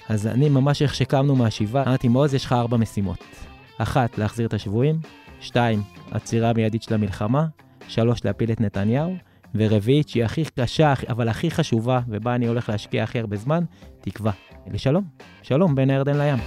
אז אני ממש איך שקמנו מהשיבה, אמרתי, מעוז, יש לך 4 משימות. 1, להחזיר את השבויים, 2, עצירה מיידית של המלחמה, 3, להפיל את נתניהו, ורביעית, שהיא הכי קשה, אבל הכי חשובה, ובה אני הולך להשקיע הכי הרבה זמן, תקווה. לשלום. שלום בין הירדן לים.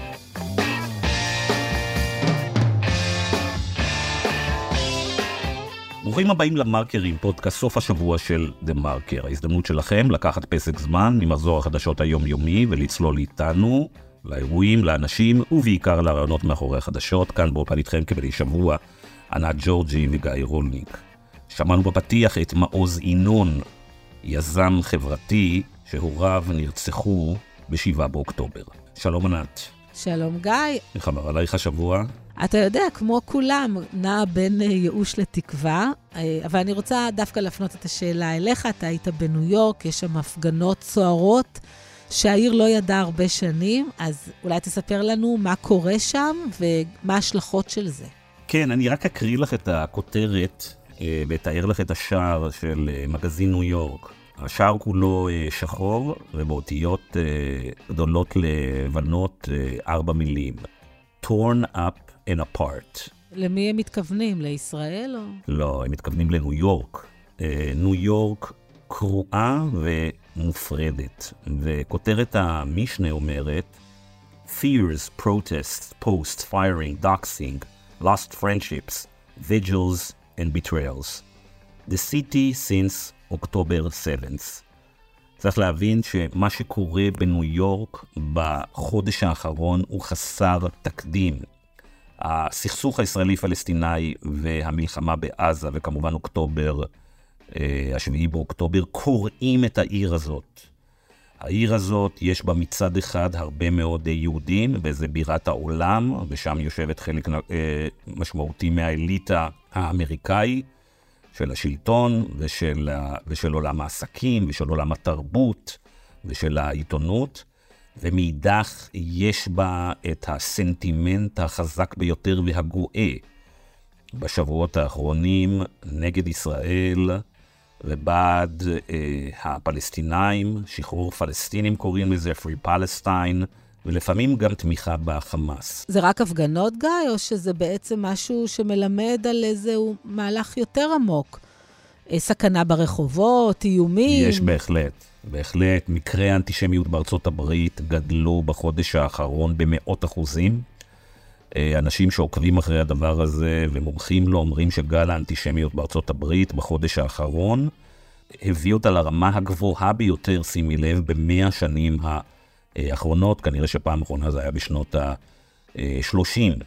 ברוכים הבאים למרקרים, פודקאסט סוף השבוע של דה מרקר. ההזדמנות שלכם לקחת פסק זמן ממחזור החדשות היומיומי ולצלול איתנו לאירועים, לאנשים ובעיקר לרעיונות מאחורי החדשות. כאן באופן איתכם כבדי שבוע, ענת ג'ורג'י וגיא רולניק. שמענו בפתיח את מעוז ינון, יזם חברתי שהוריו נרצחו ב7 באוקטובר. שלום ענת. שלום גיא. איך אמר עלייך השבוע? אתה יודע, כמו כולם, נע בין ייאוש לתקווה, אבל אני רוצה דווקא להפנות את השאלה אליך. אתה היית בניו יורק, יש שם הפגנות סוערות שהעיר לא ידעה הרבה שנים, אז אולי תספר לנו מה קורה שם ומה ההשלכות של זה. כן, אני רק אקריא לך את הכותרת ותאר לך את השער של מגזין ניו יורק. השער כולו שחור ובאותיות גדולות לבנות 4 מילים. Torn up and apart. למי הם מתכוונים? לישראל או? לא, הם מתכוונים לניו יורק. ניו יורק קרועה ומופרדת. וכותרת המשנה אומרת, Fears, protests, posts, firing, doxing, lost friendships, vigils and betrayals. The city since October 7th. צריך להבין שמה שקורה בניו יורק בחודש האחרון הוא חסר תקדים. הסכסוך הישראלי-פלסטיני והמלחמה בעזה, וכמובן אוקטובר, 7 באוקטובר, קוראים את העיר הזאת. העיר הזאת יש בה מצד אחד הרבה מאוד יהודים, וזה בירת העולם, ושם יושבת חלק משמעותי מהאליטה האמריקאי, של השלטון ושל עולם העסקים ושל עולם התרבות ושל העיתונות, ומאידך יש בה את הסנטימנט החזק ביותר והגואה בשבועות האחרונים נגד ישראל ובעד הפלסטינאים, שחרור פלסטינים קוראים לזה, Free Palestine, ולפעמים גם תמיכה בחמאס. זה רק הפגנות, גיא, או שזה בעצם משהו שמלמד על איזהו מהלך יותר עמוק? סכנה ברחובות, איומים? יש בהחלט. מקרי האנטישמיות בארצות הברית גדלו בחודש האחרון ב100%. אנשים שעוקבים אחרי הדבר הזה ומומחים לו אומרים שגל האנטישמיות בארצות הברית בחודש האחרון הביא אותה לרמה הגבוהה ביותר, שימי לב, ב100 שנים האחרונות, כנראה שפעם האחרונה זה היה בשנות ה-30.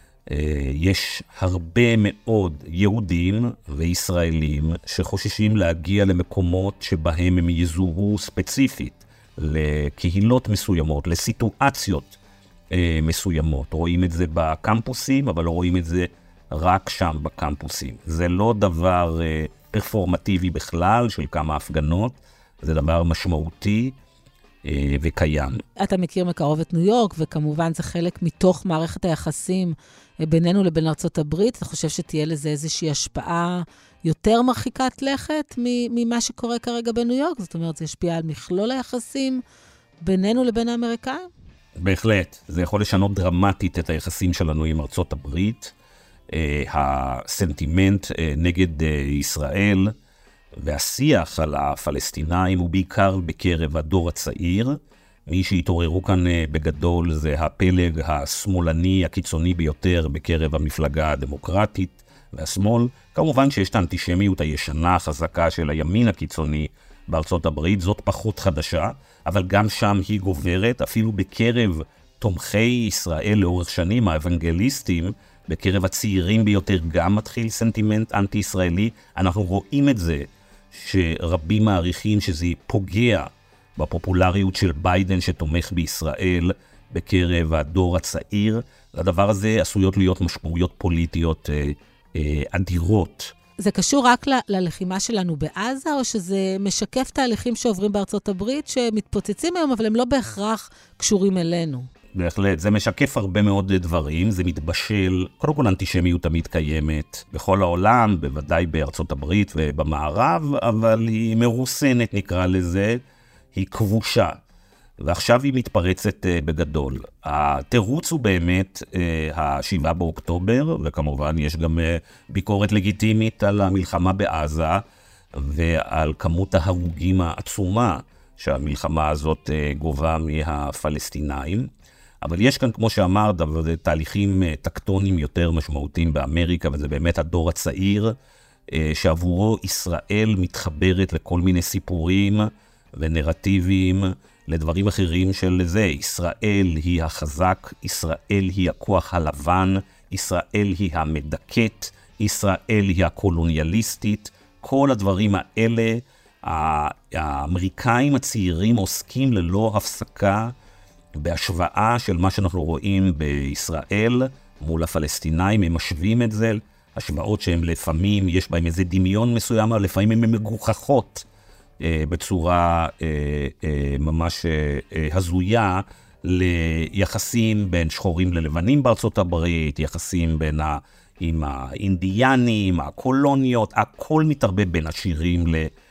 יש הרבה מאוד יהודים וישראלים שחוששים להגיע למקומות שבהם הם יזוהו ספציפית, לקהילות מסוימות, לסיטואציות מסוימות. רואים את זה בקמפוסים, אבל לא רואים את זה רק שם בקמפוסים. זה לא דבר פרפורמטיבי בכלל של כמה הפגנות, זה דבר משמעותי וקיים. אתה מכיר מקרוב את ניו יורק, וכמובן זה חלק מתוך מערכת היחסים בינינו לבין ארצות הברית. אתה חושב שתהיה לזה איזושהי השפעה יותר מרחיקת לכת ממה שקורה כרגע בניו יורק? זאת אומרת, זה ישפיע על מכלול היחסים בינינו לבין האמריקאים? בהחלט. זה יכול לשנות דרמטית את היחסים שלנו עם ארצות הברית. הסנטימנט נגד ישראל והשיח על הפלסטינאים הוא בעיקר בקרב הדור הצעיר. מי שהתעוררו כאן בגדול זה הפלג השמאלני הקיצוני ביותר בקרב המפלגה הדמוקרטית והשמאל. כמובן שיש את האנטישמיות הישנה החזקה של הימין הקיצוני בארצות הברית, זאת פחות חדשה, אבל גם שם היא גוברת, אפילו בקרב תומכי ישראל לאורך שנים, האוונגליסטים, בקרב הצעירים ביותר גם מתחיל סנטימנט אנטי-ישראלי. אנחנו רואים את זה שרבים מעריכים שזה פוגע בפופולריות של ביידן שתומך בישראל בקרב הדור הצעיר. לדבר הזה עשויות להיות משמעויות פוליטיות אדירות. זה קשור רק ללחימה שלנו בעזה, או שזה משקף תהליכים שעוברים בארצות הברית שמתפוצצים היום, אבל הם לא בהכרח קשורים אלינו? בהחלט, זה משקף הרבה מאוד דברים, זה מתבשל, קודם כל אנטישמיות תמיד קיימת בכל העולם, בוודאי בארצות הברית ובמערב, אבל היא מרוסנת נקרא לזה, היא כבושה. ועכשיו היא מתפרצת בגדול. התירוץ הוא באמת 7 באוקטובר, וכמובן יש גם ביקורת לגיטימית על המלחמה בעזה, ועל כמות ההרוגים העצומה שהמלחמה הזאת גובה מהפלסטינאים. אבל יש כאן, כמו שאמרת, תהליכים טקטוניים יותר משמעותיים באמריקה, וזה באמת הדור הצעיר, שעבורו ישראל מתחברת לכל מיני סיפורים ונרטיבים, לדברים אחרים של זה. ישראל היא החזק, ישראל היא הכוח הלבן, ישראל היא המדכאת, ישראל היא הקולוניאליסטית. כל הדברים האלה, האמריקאים הצעירים עוסקים ללא הפסקה בהשוואה של מה שאנחנו רואים בישראל מול הפלסטינאים. הם משווים את זה, השוואות שהן לפעמים, יש בהם איזה דמיון מסוים, אבל לפעמים הן מגוחכות בצורה ממש הזויה ליחסים בין שחורים ללבנים בארצות הברית, יחסים בין עם האינדיאנים, הקולוניות, הכל מתערבב בין עשירים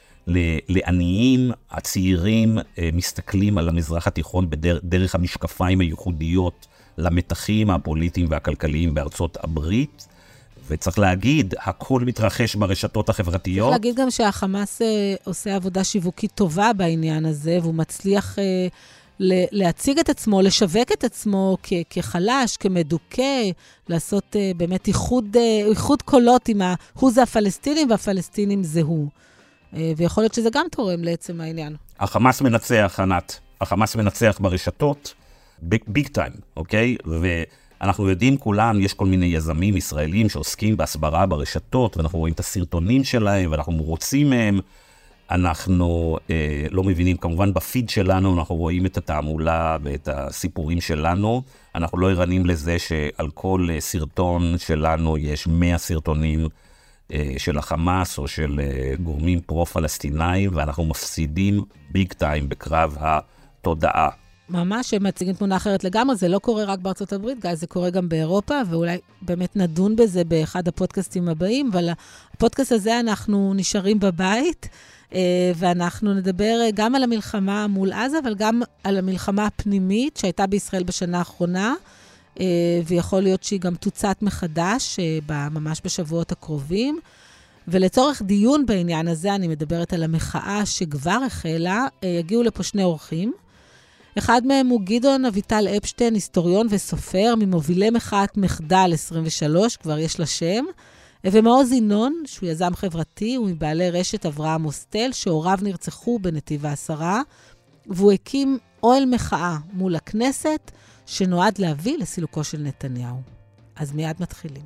לעניים. הצעירים מסתכלים על המזרח התיכון דרך המשקפיים הייחודיות למתחים הפוליטיים והכלכליים בארצות הברית, וצריך להגיד, הכל מתרחש ברשתות החברתיות. צריך להגיד גם שהחמאס עושה עבודה שיווקית טובה בעניין הזה, והוא מצליח להציג את עצמו, לשווק את עצמו כחלש, כמדוכא, לעשות באמת איחוד קולות עם הוא זה הפלסטינים, והפלסטינים זה הוא. ויכול להיות שזה גם תורם לעצם העניין. החמאס מנצח, ענת. החמאס מנצח ברשתות, ביג טיים, אוקיי? ואנחנו יודעים כולם, יש כל מיני יזמים ישראלים שעוסקים בהסברה ברשתות, ואנחנו רואים את הסרטונים שלהם, ואנחנו רוצים מהם. אנחנו לא מבינים, כמובן בפיד שלנו, אנחנו רואים את התעמולה ואת הסיפורים שלנו. אנחנו לא ערנים לזה שעל כל סרטון שלנו יש 100 סרטונים של החמאס או של גורמים פרו-פלסטינאים, ואנחנו מפסידים ביג טיים בקרב התודעה. ממש, הם מציגים תמונה אחרת לגמרי, זה לא קורה רק בארצות הברית, זה קורה גם באירופה, ואולי באמת נדון בזה באחד הפודקאסטים הבאים, אבל הפודקאסט הזה אנחנו נשארים בבית, ואנחנו נדבר גם על המלחמה מול עזה, אבל גם על המלחמה הפנימית שהייתה בישראל בשנה האחרונה, ויכול להיות שהיא גם תוצאת מחדש ממש בשבועות הקרובים. ולצורך דיון בעניין הזה, אני מדברת על המחאה שכבר החלה, יגיעו לפה 2 אורחים. אחד מהם הוא גדעון אביטל אפשטיין, היסטוריון וסופר, ממובילי מחאת מחדל 23, כבר יש לה שם. ומעוז ינון, שהוא יזם חברתי, הוא מבעלי רשת אברהם הוסטל, שהוריו נרצחו בנתיב העשרה, והוא הקים אוהל מחאה מול הכנסת, שנועד להביא לסילוקו של נתניהו. אז מיד מתחילים.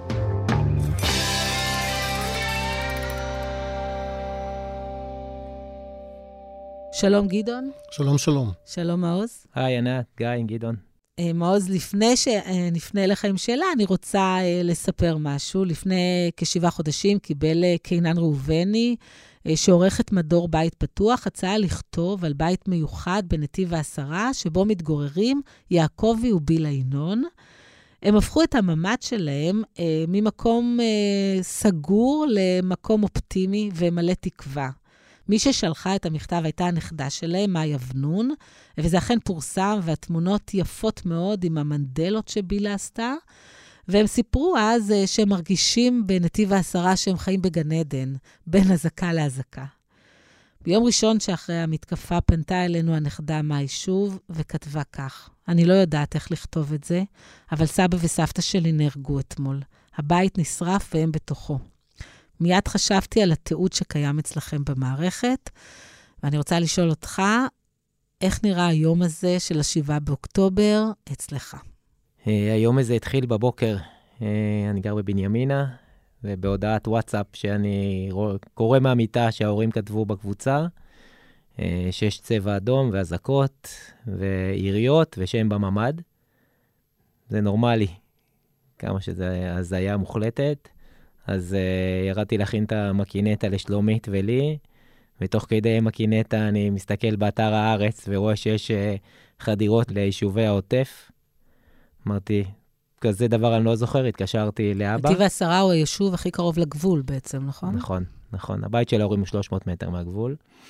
שלום גדעון. שלום, שלום. שלום מעוז. היי ענת, גיא, גדעון. מעוז, לפני שנפנה אליך עם שאלה, אני רוצה לספר משהו. לפני כ7 חודשים קיבל קינן ראובני, שעורך את מדור בית פתוח, הצעה לכתוב על בית מיוחד בנתיב העשרה, שבו מתגוררים יעקבי ובילה ינון. הם הפכו את הממד שלהם ממקום סגור למקום אופטימי ומלא תקווה. מי ששלחה את המכתב הייתה הנכדה שלהם, מאי אבנון, וזה אכן פורסם, והתמונות יפות מאוד עם המנדלות שבילה עשתה, והם סיפרו אז שהם מרגישים בנתיב העשרה שהם חיים בגן עדן, בין הזקה להזקה. ביום ראשון שאחרי המתקפה פנתה אלינו הנכדה מאי שוב, וכתבה כך: אני לא יודעת איך לכתוב את זה, אבל סבא וסבתא שלי נהרגו אתמול. הבית נשרף והם בתוכו. מיד חשבתי על התיעוד שקיים אצלכם במערכת, ואני רוצה לשאול אותך, איך נראה היום הזה של 7 באוקטובר אצלך? היום הזה התחיל בבוקר, אני גר בבנימינה, ובהודעת וואטסאפ שאני קורא מהמיטה שההורים כתבו בקבוצה, שיש צבע אדום והזקות ויריות ושהם בממד. זה נורמלי, כמה שזה הזיה מוחלטת. אז ירדתי להכין את המקינטה לשלומית ולי, ותוך כדי מקינטה אני מסתכל באתר הארץ ורואה שיש חדירות ליישובי העוטף. אמרתי, כזה דבר אני לא זוכר, התקשרתי לאבא. נתיב העשרה הוא היישוב הכי קרוב לגבול בעצם, נכון? נכון. הבית של ההורים הוא 300 מטר מהגבול.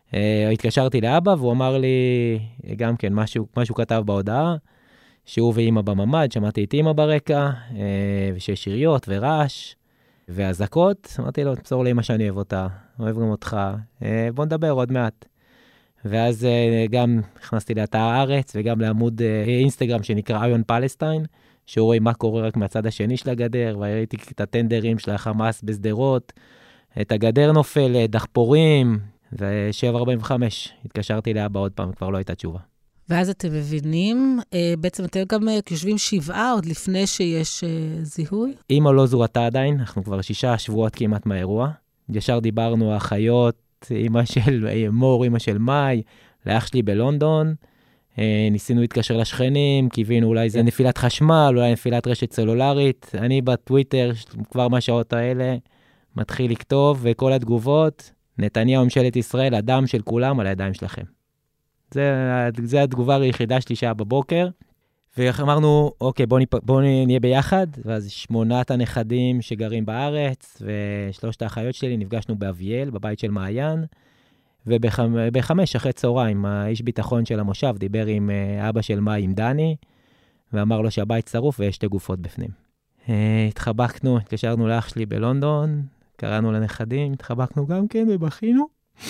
התקשרתי לאבא, והוא אמר לי גם כן משהו כתב בהודעה, שהוא ואמא בממד, שמעתי את אמא ברקע, ושיש שיריות ורעש, והזקות. אמרתי לו, תמסור לאמא שאני אוהב אותה, אוהב גם אותך, בוא נדבר עוד מעט. ואז גם נכנסתי לאתר הארץ, וגם לעמוד אינסטגרם שנקרא איון פלסטיין, שהוא רואה מה קורה רק מהצד השני של הגדר, וראיתי את הטנדרים של החמאס בסדרות, את הגדר נופל, דחפורים, ו7:45 התקשרתי לאבא עוד פעם, כבר לא הייתה תשובה. ואז אתם מבינים, בעצם אתם גם יושבים 7 עוד לפני שיש זיהוי? אמא לא זורתה עדיין, אנחנו כבר 6 שבועות כמעט מהאירוע. ישר דיברנו אחיות, אמא של מור, אמא של מאי, לאח שלי בלונדון. ניסינו להתקשר לשכנים, קיווינו אולי זה נפילת חשמל, אולי נפילת רשת סלולרית. אני בטוויטר, כבר מהשעות האלה, מתחיל לכתוב, וכל התגובות, נתניהו ממשלת ישראל, הדם של כולם על הידיים שלכם. זה התגובה היחידה שלי שעה בבוקר, ואמרנו, אוקיי, בוא נהיה ביחד, ואז 8 הנכדים שגרים בארץ, ו3 האחיות שלי נפגשנו באביאל, בבית של מעיין, וב5 אחרי צהריים, האיש ביטחון של המושב דיבר עם אבא של מאי, עם דני, ואמר לו שהבית שרוף ויש 2 גופות בפנים. התחבקנו, התקשרנו לאח שלי בלונדון, קראנו לנכדים, התחבקנו גם כן ובכינו,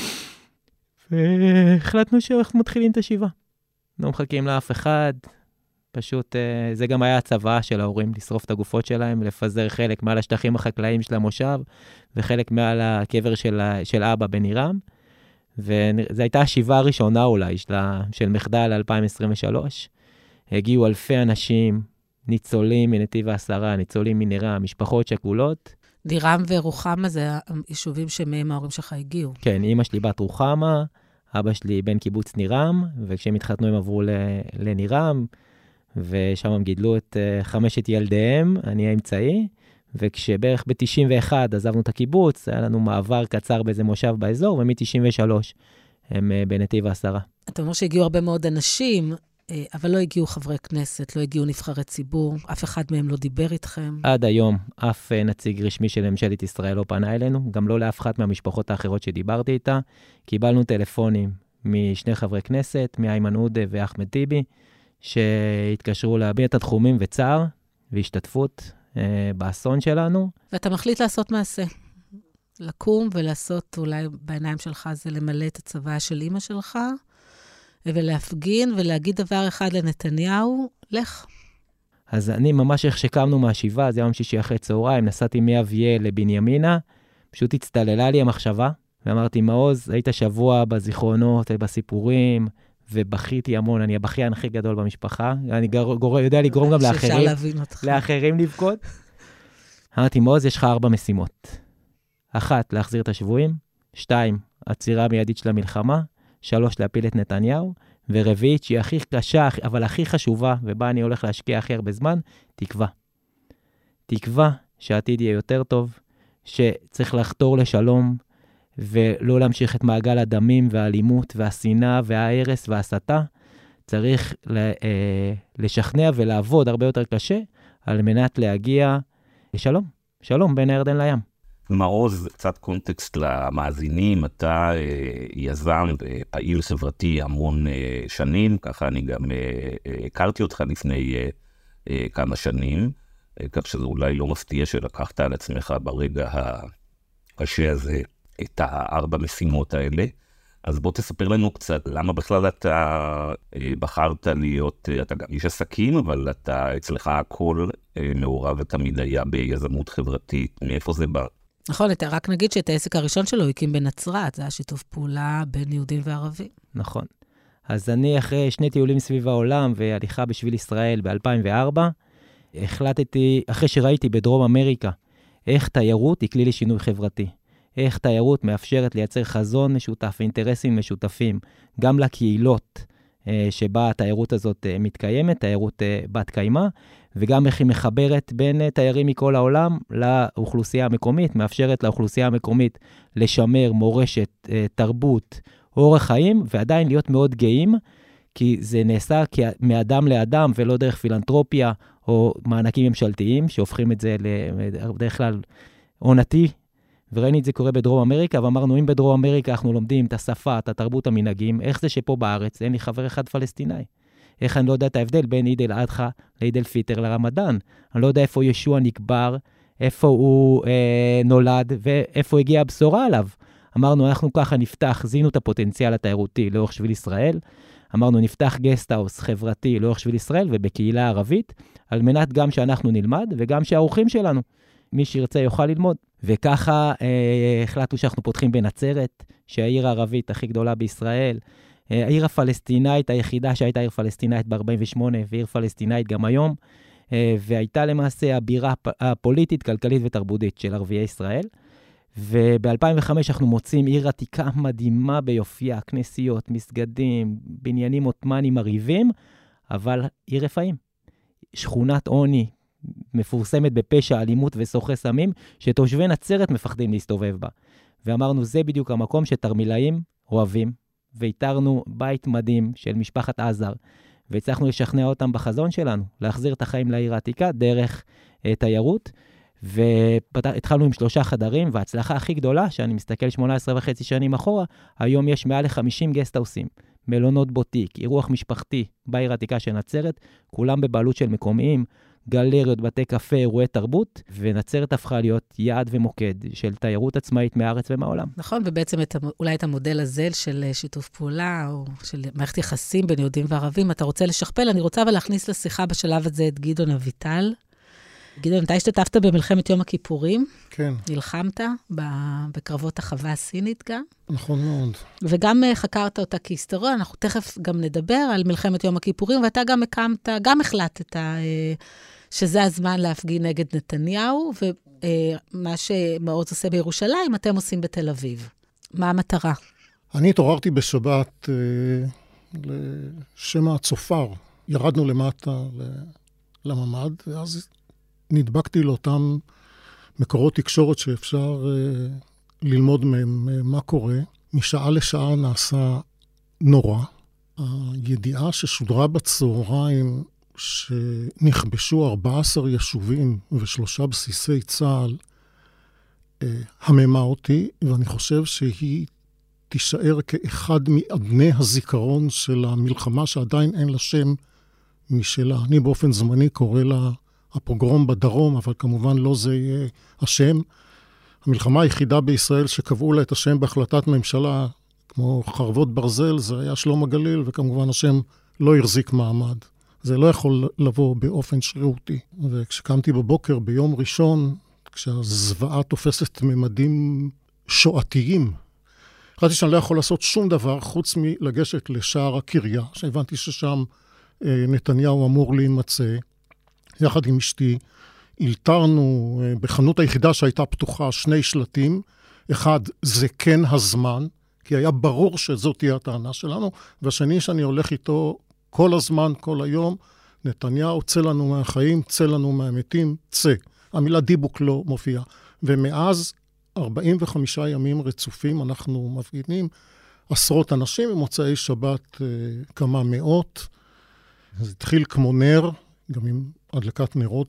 והחלטנו שאנחנו מתחילים את השבעה. לא מחכים לאף אחד, פשוט זה גם היה הצבא של ההורים, לשרוף את הגופות שלהם, לפזר חלק מעל השטחים החקלאיים של המושב, וחלק מעל הקבר של אבא בנירם, וזו הייתה השבעה הראשונה אולי של מחדל 2023. הגיעו אלפי אנשים, ניצולים מנתיב העשרה, ניצולים מנירם, משפחות שכולות. נירם ורוחמה זה היישובים שמהם ההורים שלך הגיעו. כן, אמא שלי בת רוחמה, אבא שלי בן קיבוץ נירם, וכשהם התחתנו הם עברו לנירם, ושם הם גידלו את 5 ילדיהם, אני האמצעי, וכשבערך ב-91 עזבנו את הקיבוץ, היה לנו מעבר קצר באיזה מושב באזור, ומ-93 הם בנתיב העשרה. אתה אומר שהגיעו הרבה מאוד אנשים, אבל לא הגיעו חברי כנסת, לא הגיעו נבחרי ציבור, אף אחד מהם לא דיבר איתכם. עד היום, אף נציג רשמי של ממשלת ישראל לא פנה אלינו, גם לא לאף אחת מהמשפחות האחרות שדיברתי איתה. קיבלנו טלפונים מ2 חברי כנסת, מאיימן עודה ואחמד טיבי, שהתקשרו להביע את התחומים וצער והשתתפות באסון שלנו. ואתה מחליט לעשות מעשה. לקום ולעשות, אולי בעיניים שלך זה למלא את הצבא של אמא שלך, ולהפגין ולהגיד דבר אחד לנתניהו, לך. אז אני ממש איך שקמנו מהשבעה, זה יום שישי אחרי צהריים, נסעתי מאביאל לבנימינה, פשוט הצטללה לי המחשבה, ואמרתי, מעוז, היית שבוע בזיכרונות, בסיפורים, ובכיתי המון, אני הבכיין הכי גדול במשפחה, אני יודע לגרום גם לאחרים לבכות. אמרתי, מעוז, יש לך 4 משימות. 1, להחזיר את השבויים, 2, עצירה מיידית של המלחמה, 3, להפיל את נתניהו, ורביעית, שהיא הכי קשה, אבל הכי חשובה, ובה אני הולך להשקיע הכי הרבה זמן, תקווה. תקווה שהעתיד יהיה יותר טוב, שצריך לחתור לשלום, ולא להמשיך את מעגל הדמים והאלימות והשנאה וההרס וההסתה. צריך לשכנע ולעבוד הרבה יותר קשה, על מנת להגיע לשלום. שלום בין הירדן לים. מעוז, קצת קונטקסט למאזינים, אתה יזם ופעיל חברתי המון שנים, ככה אני גם הכרתי אותך לפני כמה שנים, כך שזה אולי לא מפתיע שלקחת על עצמך ברגע הקשה הזה את 4 משימות האלה. אז בוא תספר לנו קצת למה בכלל אתה בחרת להיות, אתה גם איש עסקים, אבל אתה אצלך הכל מעורב ותמיד היה ביזמות חברתית. מאיפה זה בא? נכון, רק נגיד שאת העסק הראשון שלו הקים בנצרת, זה היה שיתוף פעולה בין יהודים וערבים. נכון. אז אני אחרי 2 טיולים סביב העולם והליכה בשביל ישראל ב-2004, החלטתי, אחרי שראיתי בדרום אמריקה, איך תיירות היא כלי לשינוי חברתי. איך תיירות מאפשרת לייצר חזון משותף ואינטרסים משותפים, גם לקהילות שבה התיירות הזאת מתקיימת, תיירות בת קיימה, וגם איך היא מחברת בין תיירים מכל העולם לאוכלוסייה המקומית, מאפשרת לאוכלוסייה המקומית לשמר מורשת, תרבות, אורח חיים, ועדיין להיות מאוד גאים, כי זה נעשה מאדם לאדם ולא דרך פילנטרופיה או מענקים ממשלתיים, שהופכים את זה בדרך כלל עונתי, וראינו את זה קורה בדרום אמריקה, ואמרנו, אם בדרום אמריקה אנחנו לומדים את השפה, את התרבות, המנהגים, איך זה שפה בארץ אין לי חבר אחד פלסטיני? איך אני לא יודע את ההבדל בין עיד אל-אדחא לעיד אל-פיטר לרמדאן? אני לא יודע איפה ישוע נקבר, איפה הוא נולד, ואיפה הגיעה הבשורה עליו. אמרנו, אנחנו ככה נפתח, זינו את הפוטנציאל התיירותי לאורך שביל ישראל, אמרנו, נפתח גסטהאוס חברתי לאורך שביל ישראל ובקהילה ערבית, על מנת גם שאנחנו נלמד וגם שהאורחים שלנו, מי שירצה יוכל ללמוד. וככה החלטנו שאנחנו פותחים בנצרת, שהעיר הערבית הכי גדולה בישראל, העיר הפלסטינאית היחידה שהייתה עיר פלסטינאית ב-48, ועיר פלסטינאית גם היום, והייתה למעשה הבירה הפוליטית, כלכלית ותרבותית של ערביי ישראל. וב-2005 אנחנו מוצאים עיר עתיקה מדהימה ביופייה, כנסיות, מסגדים, בניינים עות'מאנים מרהיבים, אבל עיר רפאים. שכונת עוני, מפורסמת בפשע, אלימות וסוחרי סמים, שתושבי נצרת מפחדים להסתובב בה. ואמרנו, זה בדיוק המקום שתרמילאים אוהבים, ואיתרנו בית מדהים של משפחת עזר, והצלחנו לשכנע אותם בחזון שלנו, להחזיר את החיים לעיר העתיקה דרך תיירות, והתחלנו עם 3 חדרים, וההצלחה הכי גדולה, שאני מסתכל 18.5 שנים אחורה, היום יש מעל 50 גסטהאוסים, מלונות בוטיק, אירוח משפחתי בעיר העתיקה של נצרת, כולם בבעלות של מקומיים, גלריות, בתי קפה, אירועי תרבות, ונצרת הפכה להיות יעד ומוקד של תיירות עצמאית מהארץ ומהעולם. נכון, ובעצם אולי את המודל הזה של שיתוף פעולה, או של מערכת יחסים בין יהודים וערבים, אתה רוצה לשכפל, אני רוצה אבל להכניס לשיחה בשלב הזה את גדעון אביטל. גדעון, אתה השתתפת במלחמת יום הכיפורים? כן. נלחמת בקרבות החווה הסינית גם? נכון מאוד. וגם חקרת אותה כהיסטוריה, אנחנו תכף גם נדבר על מלחמת יום הכיפורים, ואתה גם גם החלטת שזה הזמן להפגין נגד נתניהו, ומה שמעוז עושה בירושלים, אתם עושים בתל אביב. מה המטרה? אני התעוררתי בשבת לשם הצופר. ירדנו למטה לממד, ואז נדבקתי לאותם מקורות תקשורת שאפשר ללמוד מהם מה קורה. משעה לשעה נעשה נורא. הידיעה ששודרה בצהריים שנכבשו 14 יישובים ו3 בסיסי צה"ל הממה אותי, ואני חושב שהיא תישאר כאחד מאדני הזיכרון של המלחמה שעדיין אין לה שם משלה. אני באופן זמני קורא לה הפוגרום בדרום, אבל כמובן לא זה יהיה השם. המלחמה היחידה בישראל שקבעו לה את השם בהחלטת ממשלה, כמו חרבות ברזל, זה היה שלום הגליל, וכמובן השם לא החזיק מעמד. זה לא יכול לבוא באופן שרירותי. וכשקמתי בבוקר ביום ראשון, כשהזוועה תופסת ממדים שואתיים, חשבתי שאני לא יכול לעשות שום דבר חוץ מלגשת לשער הקריה, שהבנתי ששם נתניהו אמור להימצא. יחד עם אשתי, אלתרנו בחנות היחידה שהייתה פתוחה 2 שלטים. אחד, זה כן הזמן, כי היה ברור שזאת תהיה הטענה שלנו, והשני שאני הולך איתו כל הזמן, כל היום, נתניהו, צא לנו מהחיים, צא לנו מהמתים, צא. המילה דיבוק לא מופיעה. ומאז 45 ימים רצופים אנחנו מפגינים, עשרות אנשים, במוצאי שבת כמה מאות. זה התחיל כמו נר, גם עם הדלקת נרות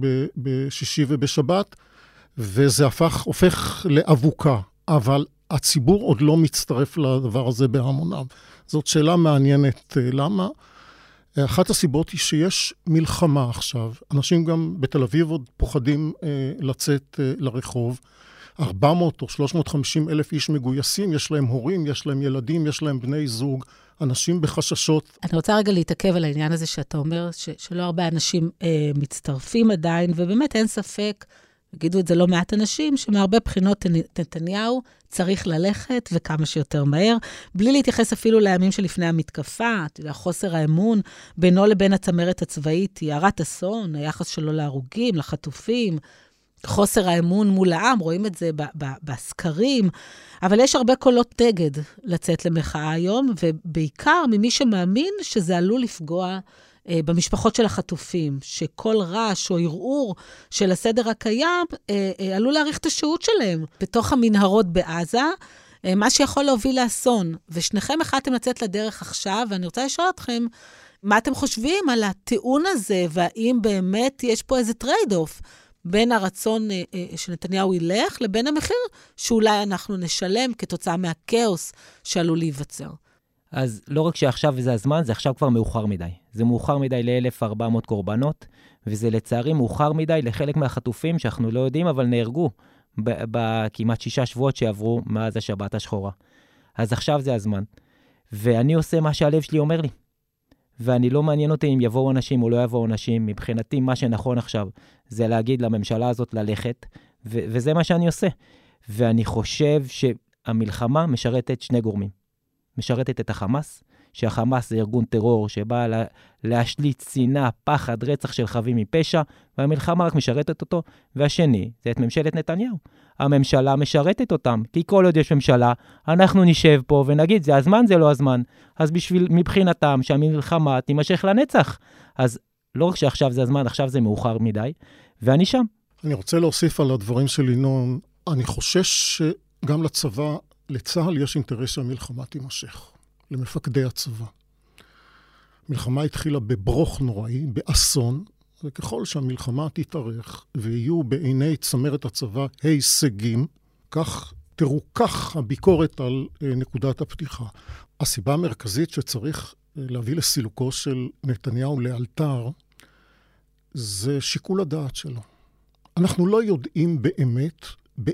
בשישי ובשבת, וזה הופך לאבוקה, אבל הציבור עוד לא מצטרף לדבר הזה בהמוניו. זאת שאלה מעניינת. למה? אחת הסיבות היא שיש מלחמה עכשיו. אנשים גם בתל אביב עוד פוחדים לצאת לרחוב. 400 או 350 אלף איש מגויסים, יש להם הורים, יש להם ילדים, יש להם בני זוג, אנשים בחששות. אני רוצה רגע להתעכב על העניין הזה שאתה אומר, שלא הרבה אנשים מצטרפים עדיין, ובאמת אין ספק, הגידו את זה לא מעט אנשים, שמהרבה בחינות נתניהו צריך ללכת וכמה שיותר מהר, בלי להתייחס אפילו לימים שלפני המתקפה, חוסר האמון בינו לבין הצמרת הצבאית, היא הרת אסון, היחס שלו להרוגים, לחטופים, חוסר האמון מול העם, רואים את זה בסקרים, אבל יש הרבה קולות נגד לצאת למחאה היום, ובעיקר ממי שמאמין שזה עלול לפגוע במשפחות של החטופים, שכל רעש או ערעור של הסדר הקיים עלול להאריך את השהות שלהם בתוך המנהרות בעזה, מה שיכול להוביל לאסון. ושניכם החלטתם לצאת לדרך עכשיו, ואני רוצה לשאול אתכם, מה אתם חושבים על הטיעון הזה, והאם באמת יש פה איזה טרייד-אוף? בין הרצון שנתניהו ילך, לבין המחיר שאולי אנחנו נשלם כתוצאה מהכאוס שעלול להיווצר. אז לא רק שעכשיו זה הזמן, זה עכשיו כבר מאוחר מדי. זה מאוחר מדי ל-1,400 קורבנות, וזה לצערי מאוחר מדי לחלק מהחטופים שאנחנו לא יודעים, אבל נהרגו בכמעט 6 שבועות שעברו מאז השבת השחורה. אז עכשיו זה הזמן. ואני עושה מה שהלב שלי אומר לי. ואני לא מעניין אותי אם יבואו אנשים או לא יבואו אנשים. מבחינתי מה שנכון עכשיו זה להגיד לממשלה הזאת ללכת, וזה מה שאני עושה. ואני חושב שהמלחמה משרתת 2 גורמים. משרתת את החמאס, שהחמאס זה ארגון טרור שבא להשליט שנאה, פחד, רצח של חפים מפשע, והמלחמה רק משרתת אותו. והשני, זה את ממשלת נתניהו. הממשלה משרתת אותם, כי כל עוד יש ממשלה, אנחנו נשב פה ונגיד, זה הזמן, זה לא הזמן. אז מבחינתם שהמלחמה תימשך לנצח. אז לא רק שעכשיו זה הזמן, עכשיו זה מאוחר מדי, ואני שם. אני רוצה להוסיף על הדברים של ינון. אני חושש שגם לצבא, לצה"ל יש אינטרס שהמלחמה תימשך. למפקדי הצבא. מלחמה התחילה בברוך נוראי, באסון, וככל שהמלחמה תתארך ויהיו בעיני צמרת הצבא הישגים, כך תרוכח הביקורת על נקודת הפתיחה. הסיבה המרכזית שצריך להביא לסילוקו של נתניהו לאלתר, זה שיקול הדעת שלו. אנחנו לא יודעים באמת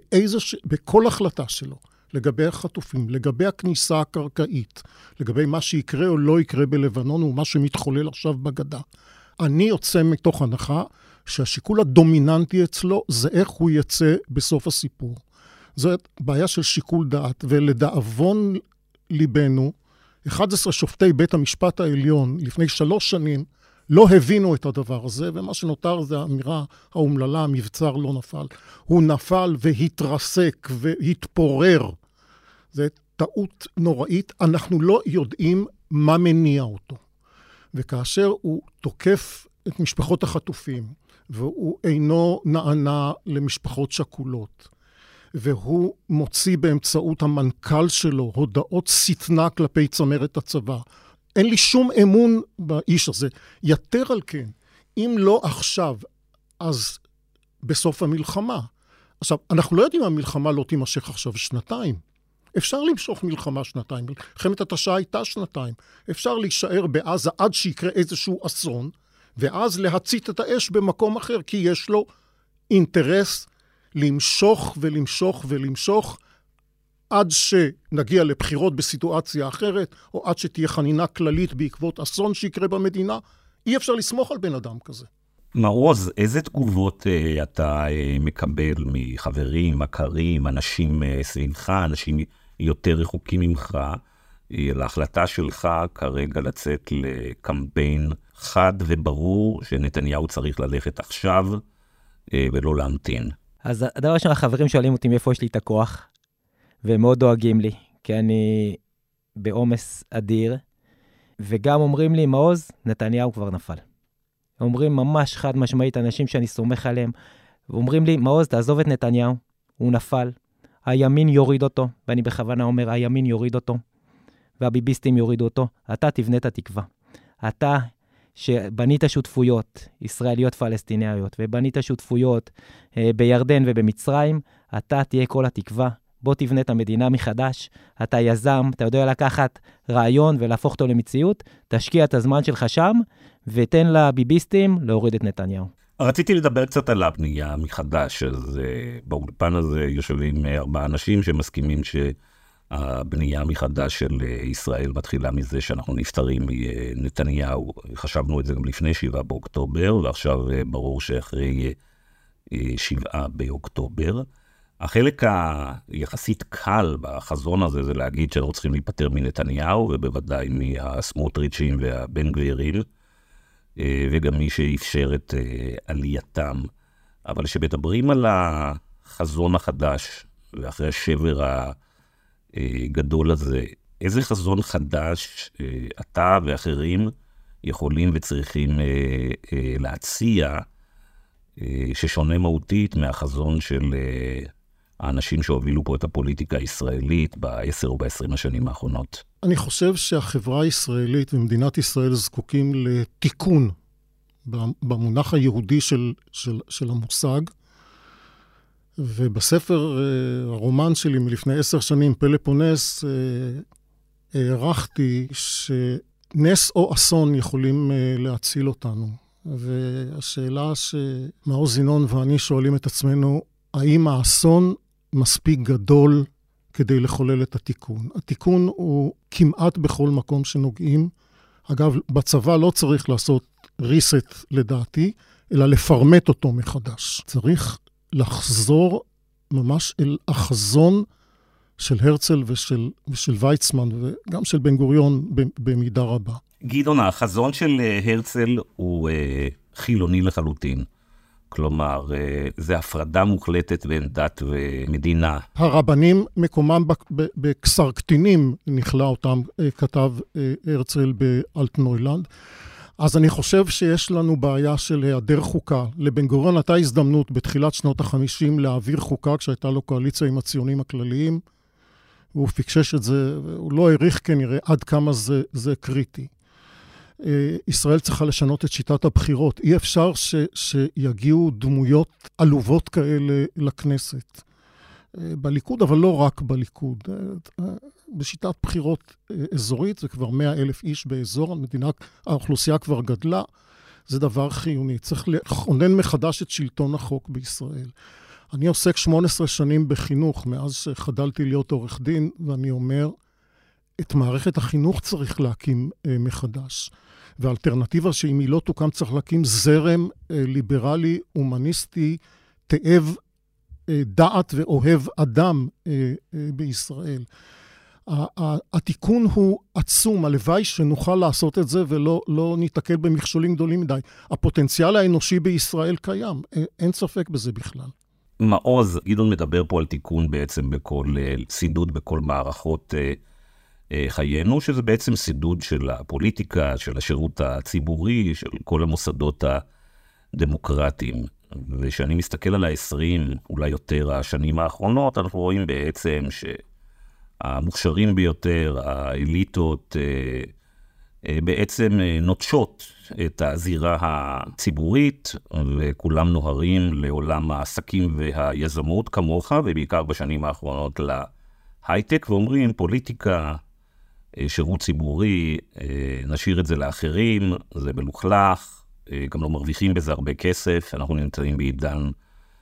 בכל החלטה שלו, לגבי החטופים, לגבי הכניסה הקרקעית, לגבי מה שיקרה או לא יקרה בלבנון ומה שמתחולל עכשיו בגדה. אני יוצא מתוך הנחה שהשיקול הדומיננטי אצלו זה איך הוא יצא בסוף הסיפור. זאת בעיה של שיקול דעת, ולדאבון ליבנו, 11 שופטי בית המשפט העליון לפני 3 שנים לא הבינו את הדבר הזה, ומה שנותר זה האמירה האומללה, המבצר לא נפל. הוא נפל והתרסק והתפורר. זה טעות נוראית, אנחנו לא יודעים מה מניע אותו. וכאשר הוא תוקף את משפחות החטופים, והוא אינו נענה למשפחות שכולות, והוא מוציא באמצעות המנכ"ל שלו הודעות סטנה כלפי צמרת הצבא, אין לי שום אמון באיש הזה. יתר על כן, אם לא עכשיו, אז בסוף המלחמה. עכשיו, אנחנו לא יודעים אם המלחמה לא תימשך עכשיו 2. אפשר למשוך מלחמה 2. מלחמת התשה הייתה 2. אפשר להישאר בעזה עד שיקרה איזשהו אסון, ואז להצית את האש במקום אחר, כי יש לו אינטרס למשוך ולמשוך ולמשוך, עד שנגיע לבחירות בסיטואציה אחרת, או עד שתהיה חנינה כללית בעקבות אסון שיקרה במדינה. אי אפשר לסמוך על בן אדם כזה. מעוז, איזה תגובות אתה מקבל מחברים, מכרים, אנשים סביבך, אנשים יותר רחוקים ממך, להחלטה שלך כרגע לצאת לקמפיין חד וברור שנתניהו צריך ללכת עכשיו ולא להמתין? אז הדבר ראשון, החברים שואלים אותי מאיפה יש לי את הכוח, והם מאוד דואגים לי, כי אני בעומס אדיר, וגם אומרים לי, מעוז, נתניהו כבר נפל. אומרים ממש חד משמעית, אנשים שאני סומך עליהם, ואומרים לי, מעוז, תעזוב את נתניהו, הוא נפל, הימין יוריד אותו, ואני בכוונה אומר, הימין יוריד אותו, והביביסטים יורידו אותו, אתה תבנה את התקווה. אתה שבנית שותפויות ישראליות פלסטיניות, ובנית שותפויות בירדן ובמצרים, אתה תהיה כל התקווה, בוא תבנה את המדינה מחדש, אתה יזם, אתה יודע לקחת רעיון ולהפוך אותו למציאות, תשקיע את הזמן שלך שם, ותן לביביסטים להוריד את נתניהו. רציתי לדבר קצת על הבנייה מחדש, אז באולפן הזה יושבים 4 אנשים שמסכימים שהבנייה מחדש של ישראל מתחילה מזה שאנחנו נפטרים מנתניהו. חשבנו את זה גם לפני 7 באוקטובר, ועכשיו ברור שאחרי 7 באוקטובר. החלק היחסית קל בחזון הזה זה להגיד שאנחנו צריכים להיפטר מנתניהו, ובוודאי מהסמוטריצ'ים והבן גבירים, וגם מי שאפשר את עלייתם. אבל כשמדברים על החזון החדש, ואחרי השבר הגדול הזה, איזה חזון חדש אתה ואחרים יכולים וצריכים להציע, ששונה מהותית מהחזון של האנשים שהובילו פה את הפוליטיקה הישראלית ב10 או ב20 השנים האחרונות? אני חושב שהחברה הישראלית ומדינת ישראל זקוקים לתיקון במונח היהודי של המושג, ובספר הרומן שלי מלפני 10 שנים, פלפונס, הערכתי שנס או אסון יכולים להציל אותנו. והשאלה שמעוז זינון ואני שואלים את עצמנו, האם האסון מספיק גדול כדי לחולל את התיקון? התיקון הוא כמעט בכל מקום שנוגעים. אגב, בצבא לא צריך לעשות ריסט לדעתי, אלא לפרמט אותו מחדש. צריך לחזור ממש אל החזון של הרצל ושל ויצמן, וגם של בן גוריון במידה רבה. גדעון, החזון של הרצל הוא חילוני לחלוטין. כלומר, זה הפרדה מוחלטת בין דת ומדינה. הרבנים, מקומם בקסר קטינים, נכלה אותם, כתב הרצל באלטנוילנד. אז אני חושב שיש לנו בעיה של היעדר חוקה. לבן גוריון הייתה הזדמנות בתחילת שנות ה-50 להעביר חוקה, כשהייתה לו קואליציה עם הציונים הכלליים, והוא פיקשש את זה, הוא לא העריך כנראה עד כמה זה קריטי. ישראל צריכה לשנות את שיטת הבחירות. אי אפשר שיגיעו דמויות עלובות כאלה לכנסת. בליכוד, אבל לא רק בליכוד. בשיטת בחירות אזורית, זה כבר 100,000 איש באזור, האוכלוסייה כבר גדלה, זה דבר חיוני. צריך לכונן מחדש את שלטון החוק בישראל. אני עוסק 18 שנים בחינוך, מאז שחדלתי להיות עורך דין, ואני אומר, את מערכת החינוך צריך להקים מחדש. והאלטרנטיבה שאם היא לא תוקם צריך להקים זרם ליברלי, הומניסטי, תאב דעת ואוהב אדם בישראל. התיקון הוא עצום, הלוואי שנוכל לעשות את זה ולא ניתקל במכשולים גדולים מדי. הפוטנציאל האנושי בישראל קיים, אין ספק בזה בכלל. מעוז, גדעון מדבר פה על תיקון בעצם בכל סידוד, בכל מערכות חיינו, שזה בעצם סידוד של הפוליטיקה, של השירות הציבורי, של כל המוסדות הדמוקרטיים. ושאני מסתכל על ה-20, אולי יותר השנים האחרונות, אנחנו רואים בעצם שהמוכשרים ביותר, האליטות, בעצם נוטשות את הזירה הציבורית, וכולם נוהרים לעולם העסקים והיזמות כמוך, ובעיקר בשנים האחרונות להייטק, ואומרים פוליטיקה, שירות ציבורי, נשאיר את זה לאחרים, זה מלוכלך, גם לא מרוויחים בזה הרבה כסף, אנחנו נמצאים בעידן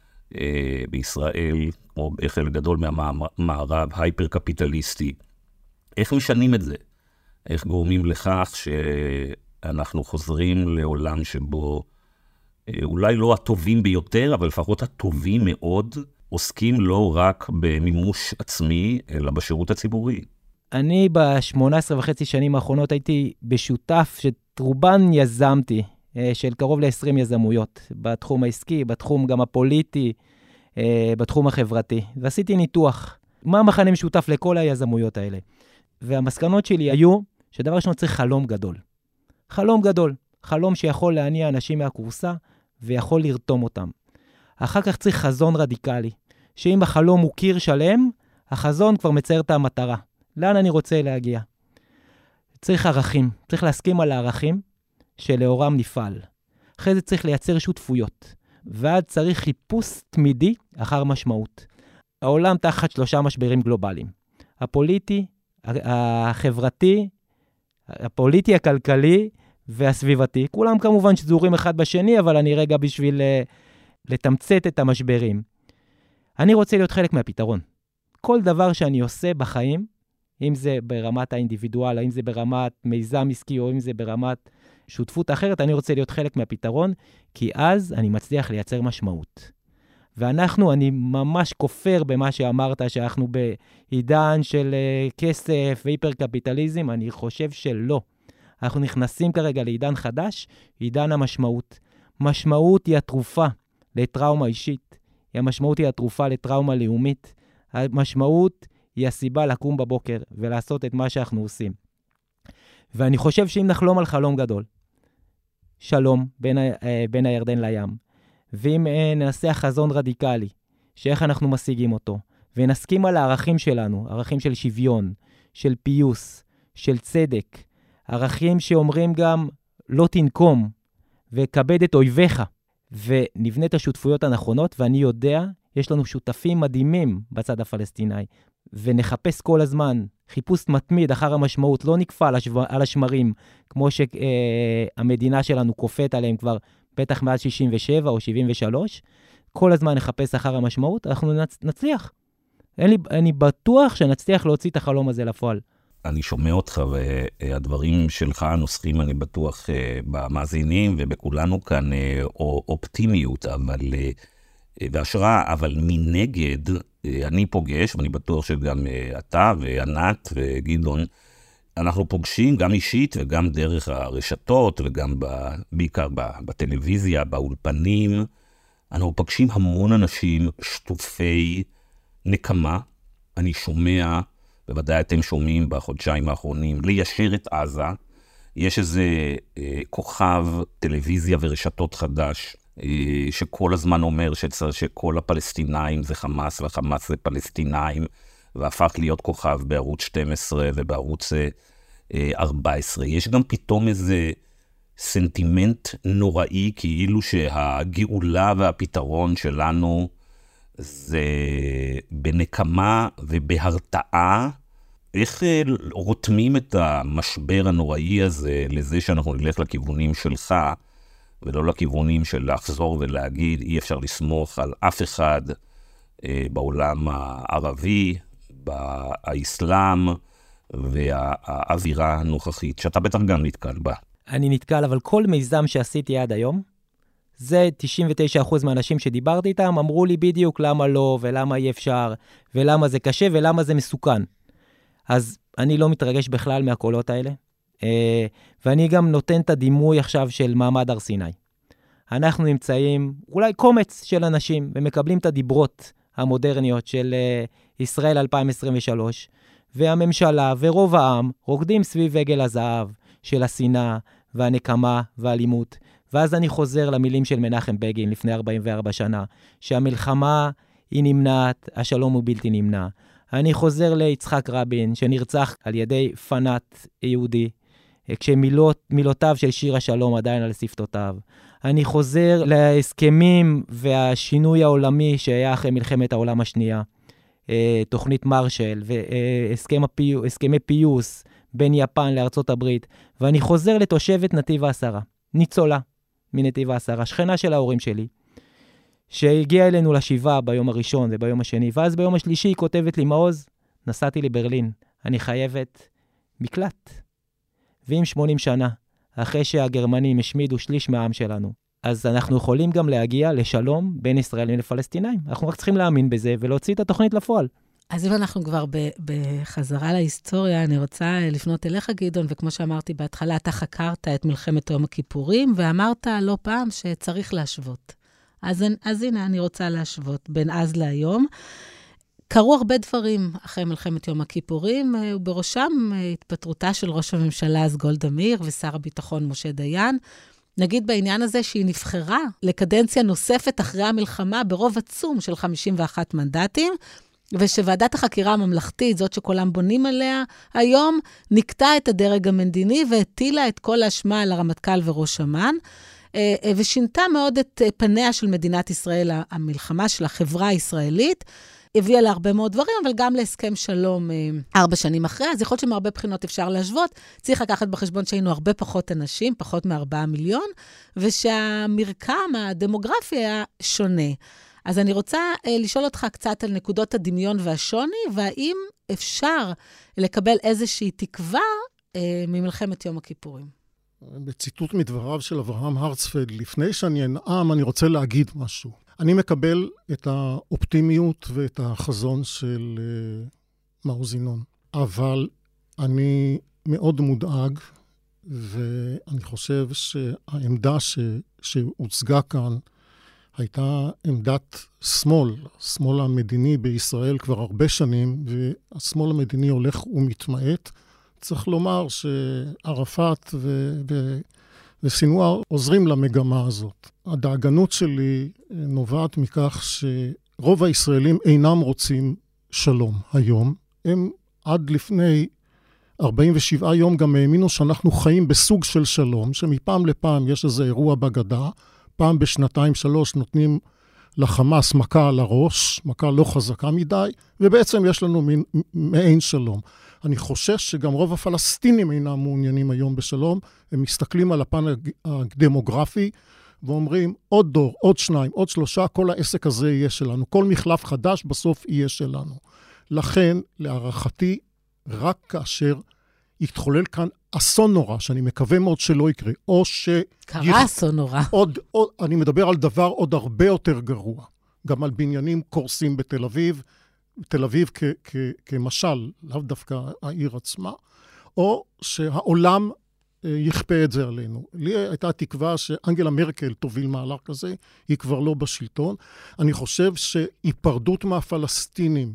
בישראל, כמו בחלק גדול מהמערב, הייפר קפיטליסטי. איך משנים את זה? איך גורמים לכך שאנחנו חוזרים לעולם שבו אולי לא הטובים ביותר, אבל לפחות הטובים מאוד, עוסקים לא רק במימוש עצמי, אלא בשירות הציבורי. אני ב-18.5 שנים האחרונות הייתי בשותף שרובן יזמתי, של קרוב ל-20 יזמויות, בתחום העסקי, בתחום גם הפוליטי, בתחום החברתי. ועשיתי ניתוח, מה המכנה משותף לכל היזמויות האלה. והמסקנות שלי היו שדבר ראשון צריך חלום גדול. חלום גדול, חלום שיכול להניע אנשים מהקורסה ויכול לרתום אותם. אחר כך צריך חזון רדיקלי, שאם החלום הוא קיר שלם, החזון כבר מצייר את המטרה. לאן אני רוצה להגיע? צריך ערכים, צריך להסכים על הערכים שלאורם נפעל. אחרי זה צריך לייצר שותפויות, ועד צריך חיפוש תמידי אחר משמעות. העולם תחת 3 משברים גלובליים. הפוליטי, החברתי, הפוליטי, הכלכלי והסביבתי. כולם כמובן שזורים אחד בשני, אבל אני רגע בשביל לתמצת את המשברים. אני רוצה להיות חלק מהפתרון. כל דבר שאני עושה בחיים, אם זה ברמת האינדיבידואל, אם זה ברמת מיזם עסקי, או אם זה ברמת שותפות אחרת, אני רוצה להיות חלק מהפתרון, כי אז אני מצליח לייצר משמעות. אני ממש כופר במה שאמרת, שאנחנו בעידן של כסף והיפר-קפיטליזם, אני חושב שלא. אנחנו נכנסים כרגע לעידן חדש, עידן המשמעות. משמעות היא התרופה לטראומה אישית, המשמעות היא התרופה לטראומה לאומית, המשמעות היא הסיבה לקום בבוקר ולעשות את מה שאנחנו עושים. ואני חושב שאם נחלום על חלום גדול, שלום בין הירדן לים, ואם נעשה חזון רדיקלי, שאיך אנחנו משיגים אותו, ונסכים על הערכים שלנו, ערכים של שוויון, של פיוס, של צדק, ערכים שאומרים גם לא תנקום, וכבד את אויביך, ונבנה את השותפויות הנכונות, ואני יודע, יש לנו שותפים מדהימים בצד הפלסטיני, ונחפש כל הזמן חיפוש מתמיד אחר המשמעות, לא נקפא על השמרים, כמו שהמדינה שלנו קופאת עליהם כבר בטח מאז 67 או 73, כל הזמן נחפש אחר המשמעות, אנחנו נצליח. אני בטוח שנצליח להוציא את החלום הזה לפועל. אני שומע אותך, והדברים שלך נוסחים, אני בטוח, במאזינים ובכולנו כאן אופטימיות, והשראה, אבל מנגד, אני פוגש, ואני בטוח שגם אתה וענת וגדעון, אנחנו פוגשים גם אישית וגם דרך הרשתות, וגם בעיקר בטלוויזיה, באולפנים, אנחנו פוגשים המון אנשים שטופי נקמה. אני שומע, בוודאי אתם שומעים בחודשיים האחרונים, ליישר את עזה. יש איזה כוכב טלוויזיה ורשתות חדש, שכל הזמן אומר שכל הפלסטינאים זה חמאס, והחמאס זה פלסטינאים, והפך להיות כוכב בערוץ 12 ובערוץ 14. יש גם פתאום איזה סנטימנט נוראי, כאילו שהגאולה והפתרון שלנו זה בנקמה ובהרתעה. איך רותמים את המשבר הנוראי הזה לזה שאנחנו נלך לכיוונים שלך, ולא לכיוונים של לחזור ולהגיד, אי אפשר לסמוך על אף אחד בעולם הערבי, באסלאם, והאווירה הנוכחית, שאתה בטח גם נתקל בה. אני נתקל, אבל כל מיזם שעשיתי עד היום, זה 99% מהאנשים שדיברתי איתם, אמרו לי בדיוק למה לא, ולמה אי אפשר, ולמה זה קשה, ולמה זה מסוכן. אז אני לא מתרגש בכלל מהקולות האלה, ואני גם נותן את הדימוי עכשיו של מעמד הר סיני. אנחנו נמצאים, אולי קומץ של אנשים, ומקבלים את הדיברות המודרניות של ישראל 2023, והממשלה ורוב העם רוקדים סביב עגל הזהב של השנאה והנקמה והאלימות. ואז אני חוזר למילים של מנחם בגין לפני 44 שנה, שהמלחמה היא נמנעת, השלום הוא בלתי נמנע. אני חוזר ליצחק רבין, שנרצח על ידי פנאט יהודי, כשמילותיו של שיר השלום עדיין על שפתותיו. אני חוזר להסכמים והשינוי העולמי שהיה אחרי מלחמת העולם השנייה, תוכנית מרשל והסכמי פיוס בין יפן לארצות הברית, ואני חוזר לתושבת נתיב העשרה, ניצולה מנתיב העשרה, שכנה של ההורים שלי, שהגיעה אלינו לשבעה ביום הראשון וביום השני, ואז ביום השלישי היא כותבת לי, מעוז, נסעתי לברלין, אני חייבת מקלט. ואם 80 שנה, אחרי שהגרמנים השמידו שליש מהעם שלנו, אז אנחנו יכולים גם להגיע לשלום בין ישראלים לפלסטינאים. אנחנו רק צריכים להאמין בזה ולהוציא את התוכנית לפועל. אז אם אנחנו כבר בחזרה להיסטוריה, אני רוצה לפנות אליך, גדעון, וכמו שאמרתי בהתחלה, אתה חקרת את מלחמת יום הכיפורים, ואמרת לא פעם שצריך להשוות. אז הנה, אני רוצה להשוות בין אז להיום. קרו הרבה דברים אחרי מלחמת יום הכיפורים, ובראשם התפטרותה של ראש הממשלה אז גולדה מאיר ושר הביטחון משה דיין. נגיד בעניין הזה שהיא נבחרה לקדנציה נוספת אחרי המלחמה ברוב עצום של 51 מנדטים, ושוועדת החקירה הממלכתית, זאת שכולם בונים עליה, היום נקטה את הדרג המדיני והטילה את כל האשמה על הרמטכ"ל וראש אמ"ן, ושינתה מאוד את פניה של מדינת ישראל, המלחמה של החברה הישראלית, הביאה לה הרבה מאוד דברים, אבל גם להסכם שלום 4 שנים אחרי, אז יכול להיות שמהרבה בחינות אפשר להשוות, צריך לקחת בחשבון שהיינו הרבה פחות אנשים, פחות מ4 מיליון, ושהמרקם הדמוגרפי היה שונה. אז אני רוצה לשאול אותך קצת על נקודות הדמיון והשוני, והאם אפשר לקבל איזושהי תקווה ממלחמת יום הכיפורים. בציטוט מדבריו של אברהם הרצפלד, לפני שאני אנאם, אני רוצה להגיד משהו. אני מקבל את האופטימיות ואת החזון של מעוז ינון, אבל אני מאוד מודאג, ואני חושב שהעמדה שהוצגה כאן הייתה עמדת שמאל המדיני בישראל כבר הרבה שנים, והשמאל המדיני הולך ומתמעט. צריך לומר שערפאת וסינואר עוזרים למגמה הזאת. הדאגנות שלי נובעת מכך שרוב הישראלים אינם רוצים שלום היום. הם עד לפני 47 יום גם האמינו שאנחנו חיים בסוג של שלום, שמפעם לפעם יש איזה אירוע בגדה, פעם בשנתיים 3 נותנים לחמאס מכה על הראש, מכה לא חזקה מדי, ובעצם יש לנו מעין שלום. אני חושש שגם רוב הפלסטינים אינם מעוניינים היום בשלום, הם מסתכלים על הפן הדמוגרפי, ואומרים, עוד דור, עוד 2, עוד 3, כל העסק הזה יהיה שלנו. כל מחלף חדש בסוף יהיה שלנו. לכן, להערכתי, רק כאשר יתחולל כאן אסון נורא, שאני מקווה מאוד שלא יקרה, או קרה אסון נורא. אני מדבר על דבר עוד הרבה יותר גרוע. גם על בניינים קורסים בתל אביב, תל אביב כמשל, לאו דווקא העיר עצמה, או שהעולם יכפה את זה עלינו. לי הייתה תקווה שאנגלה מרקל תוביל מהלך כזה, היא כבר לא בשלטון. אני חושב שהיפרדות מהפלסטינים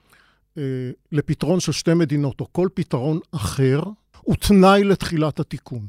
לפתרון של 2 מדינות, או כל פתרון אחר, הוא תנאי לתחילת התיקון.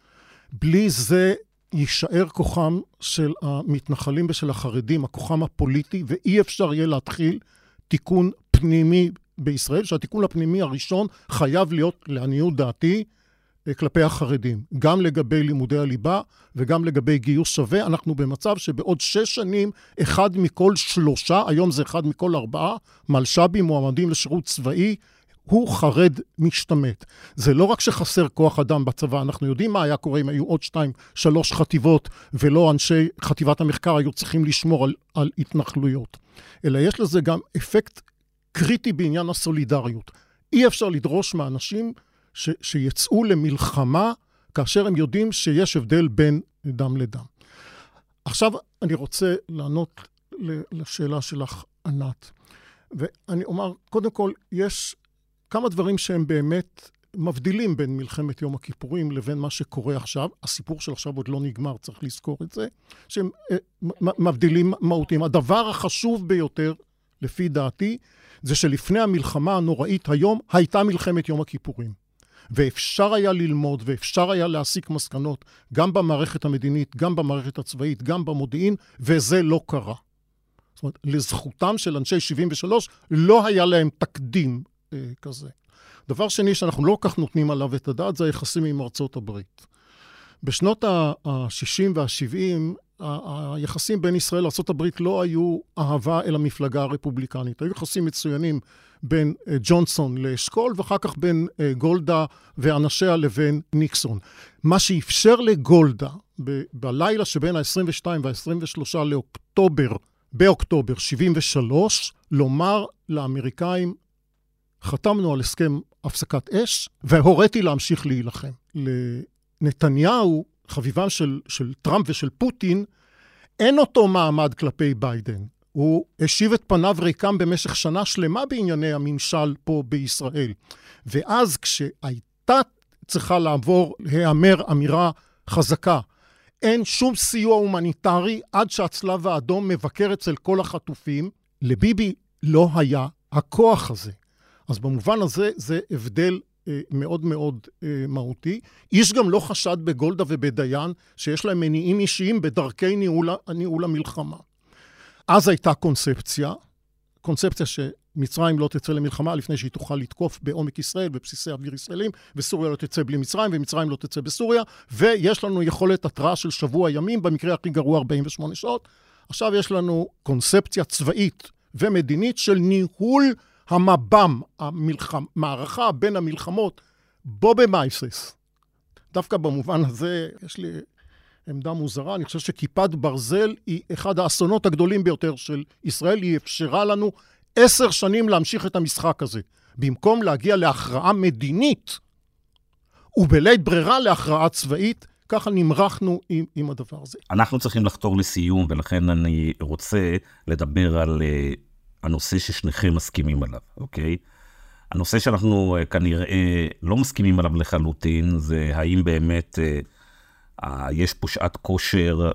בלי זה יישאר כוחם של המתנחלים ושל החרדים, הכוחם הפוליטי, ואי אפשר יהיה להתחיל תיקון פנימי בישראל, שהתיקון הפנימי הראשון חייב להיות, לעניות דעתי, כלפי החרדים. גם לגבי לימודי הליבה וגם לגבי גיוס שווה. אנחנו במצב שבעוד 6 שנים, 1 מכל 3, היום זה 1 מכל 4, מלש"בים מועמדים לשירות צבאי, הוא חרד משתמט. זה לא רק שחסר כוח אדם בצבא, אנחנו יודעים מה היה קורה אם היו עוד 2-3 חטיבות, ולא אנשי חטיבת המחקר היו צריכים לשמור על התנחלויות. אלא יש לזה גם אפקט קריטי בעניין הסולידריות. אי אפשר לדרוש מאנשים שיצאו למלחמה, כאשר הם יודעים שיש הבדל בין דם לדם. עכשיו אני רוצה לענות לשאלה שלך, ענת. ואני אומר, קודם כל, יש כמה דברים שהם באמת מבדילים בין מלחמת יום הכיפורים לבין מה שקורה עכשיו. הסיפור של עכשיו עוד לא נגמר, צריך לזכור את זה, שהם מבדילים מהותיים. הדבר החשוב ביותר, לפי דעתי, זה שלפני המלחמה הנוראית היום, הייתה מלחמת יום הכיפורים. ואפשר היה ללמוד, ואפשר היה להסיק מסקנות, גם במערכת המדינית, גם במערכת הצבאית, גם במודיעין, וזה לא קרה. זאת אומרת, לזכותם של אנשי 73, לא היה להם תקדים כזה. דבר שני שאנחנו לא כך נותנים עליו את הדעת, זה היחסים עם ארצות הברית. בשנות ה-60 וה-70, היחסים בין ישראל לארצות הברית לא היו אהבה אל המפלגה הרפובליקנית. היו יחסים מצוינים בין ג'ונסון לאשכול, ואחר כך בין גולדה ואנשיה לבין ניקסון. מה שאפשר לגולדה בלילה שבין ה-22 וה-23 לאוקטובר, באוקטובר 73, לומר לאמריקאים, חתמנו על הסכם הפסקת אש, והוריתי להמשיך להילחם. לנתניהו, חביבם של טראמפ ושל פוטין, אין אותו מעמד כלפי ביידן. הוא השיב את פניו ריקם במשך שנה שלמה בענייני הממשל פה בישראל. ואז כשהייתה צריכה להיאמר אמירה חזקה, אין שום סיוע הומניטרי עד שהצלב האדום מבקר אצל כל החטופים, לביבי לא היה הכוח הזה. אז במובן הזה זה הבדל מאוד מאוד מהותי. איש גם לא חשד בגולדה ובדיין שיש להם מניעים אישיים בדרכי ניהול המלחמה. אז הייתה קונספציה שמצרים לא תצא למלחמה לפני שהיא תוכל לתקוף בעומק ישראל, בבסיסי אוויר ישראלים, וסוריה לא תצא בלי מצרים, ומצרים לא תצא בסוריה, ויש לנו יכולת התראה של שבוע ימים, במקרה הכי גרוע 48 שעות. עכשיו יש לנו קונספציה צבאית ומדינית של ניהול המב"ם, מערכה בין המלחמות, בו במייסס. דווקא במובן הזה יש לי עמדה מוזרה, אני חושב שכיפת ברזל היא אחד האסונות הגדולים ביותר של ישראל, היא אפשרה לנו 10 שנים להמשיך את המשחק הזה, במקום להגיע להכרעה מדינית, ובלית ברירה להכרעה צבאית, ככה נמרחנו עם הדבר הזה. אנחנו צריכים לחתור לסיום, ולכן אני רוצה לדבר על הנושא ששניכם מסכימים עליו, אוקיי? הנושא שאנחנו כנראה לא מסכימים עליו לחלוטין, זה האם באמת יש פה שעת כושר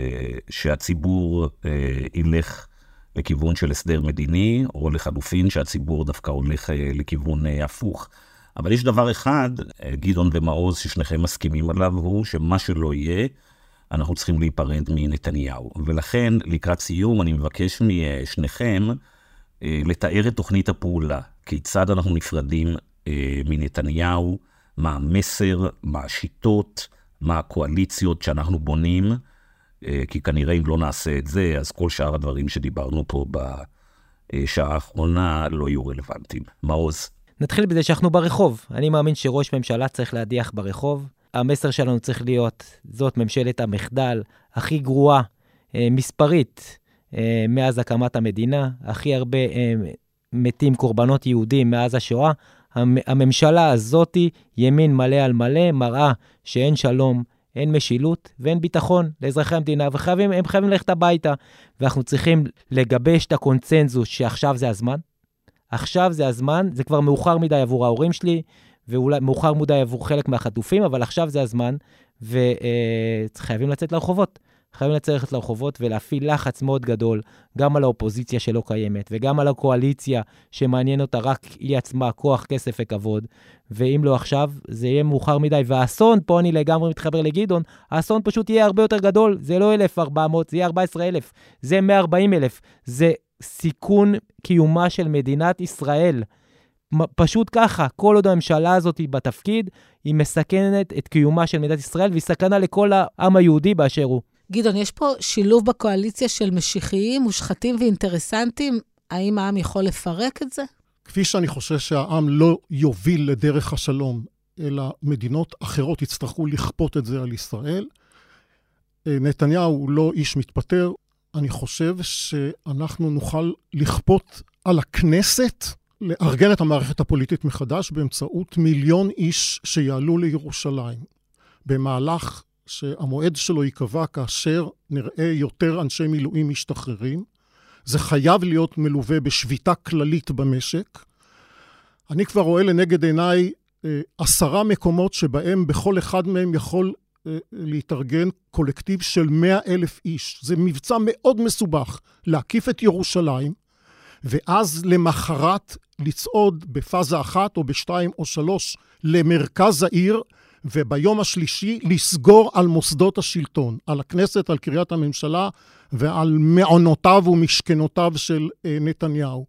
שהציבור ילך לכיוון של הסדר מדיני, או לחלופין שהציבור דווקא הולך לכיוון הפוך. אבל יש דבר אחד, גדעון ומעוז, ששניכם מסכימים עליו, הוא שמה שלא יהיה, אנחנו צריכים להיפרד מנתניהו. ולכן, לקראת סיום, אני מבקש משניכם לתאר את תוכנית הפעולה. כיצד אנחנו נפרדים מנתניהו, מה המסר, מה השיטות, מה הקואליציות שאנחנו בונים, כי כנראה אם לא נעשה את זה, אז כל שאר הדברים שדיברנו פה בשעה האחרונה לא יהיו רלוונטיים. מעוז. נתחיל בזה שאנחנו ברחוב. אני מאמין שראש ממשלה צריך להדיח ברחוב. המסר שלנו צריך להיות, זאת ממשלת המחדל הכי גרועה, מספרית, מאז הקמת המדינה, הכי הרבה מתים קורבנות יהודים מאז השואה. הממשלה הזאת, ימין מלא על מלא, מראה שאין שלום, אין משילות ואין ביטחון לאזרחי המדינה, והם חייבים ללכת הביתה, ואנחנו צריכים לגבש את הקונצנזוס שעכשיו זה הזמן. עכשיו זה הזמן, זה כבר מאוחר מדי עבור ההורים שלי, ואולי מאוחר מדי עבור חלק מהחטופים, אבל עכשיו זה הזמן, וחייבים לצאת לרחובות. חייבים לצאת לרחובות ולהפעיל לחץ מאוד גדול, גם על האופוזיציה שלא קיימת, וגם על הקואליציה שמעניין אותה רק היא עצמה, כוח, כסף וכבוד, ואם לא עכשיו, זה יהיה מאוחר מדי, והאסון, פה אני לגמרי מתחבר לגדעון, האסון פשוט יהיה הרבה יותר גדול, זה לא 1,400, זה יהיה 14,000, זה 140,000, זה סיכון קיומה של מדינת ישראל. פשוט ככה, כל עוד הממשלה הזאת היא בתפקיד, היא מסכנת את קיומה של מדינת ישראל, והיא סכנה לכל העם היהודי באשר הוא. גדעון, יש פה שילוב בקואליציה של משיחיים, מושחתים ואינטרסנטים. האם העם יכול לפרק את זה? כפי שאני חושב שהעם לא יוביל לדרך השלום, אלא מדינות אחרות יצטרכו לכפות את זה על ישראל. נתניהו הוא לא איש מתפטר. אני חושב שאנחנו נוכל לכפות על הכנסת לארגן את המערכת הפוליטית מחדש באמצעות 1,000,000 איש שיעלו לירושלים. במהלך שהמועד שלו ייקבע כאשר נראה יותר אנשי מילואים משתחררים. זה חייב להיות מלווה בשביתה כללית במשק. אני כבר רואה לנגד עיניי 10 מקומות שבהם בכל אחד מהם יכול להתארגן קולקטיב של 100,000 איש. זה מבצע מאוד מסובך להקיף את ירושלים, ואז למחרת לצעוד בפאזה 1 או ב2 או 3 למרכז העיר, וביום השלישי לסגור על מוסדות השלטון, על הכנסת, על קריית הממשלה ועל מעונותיו ומשכנותיו של נתניהו.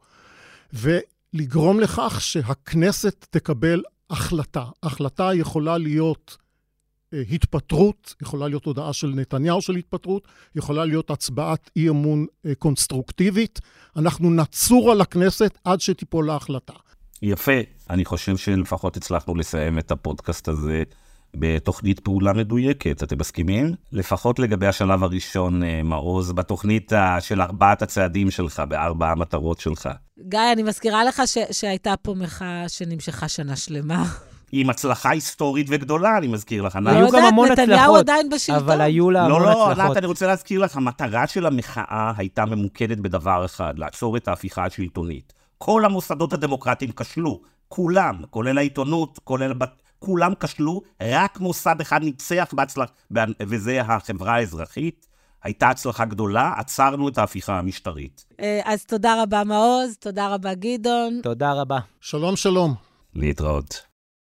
ולגרום לכך שהכנסת תקבל החלטה. החלטה יכולה להיות התפטרות, יכולה להיות הודעה של נתניהו של התפטרות, יכולה להיות הצבעת אי אמון קונסטרוקטיבית. אנחנו נצור על הכנסת עד שתיפול ההחלטה. יפה, אני חושב שלפחות הצלחנו לסיים את הפודקאסט הזה בתוכנית פעולה מדויקת, אתם מסכימים? לפחות לגבי השלב הראשון, מעוז, בתוכנית של 4 הצעדים שלך, ב4 המטרות שלך. גיא, אני מזכירה לך שהייתה פה מחאה שנמשכה שנה שלמה. עם הצלחה היסטורית וגדולה, אני מזכיר לך. לא יודעת, נתניהו עדיין בשלטון. אבל היו לה המון הצלחות. לא, אני רוצה להזכיר לך, המטרה של המחאה הייתה ממוקדת בדבר אחד, לעצור את ההפיכה השלטונית. כל המוסדות הדמוקרטיים כשלו, כולם, כולל העיתונות, כולם כשלו, רק מוסד אחד ניצח וזה החברה האזרחית. הייתה הצלחה גדולה, עצרנו את ההפיכה המשטרית. אז תודה רבה מעוז, תודה רבה גדעון. תודה רבה. שלום שלום. להתראות.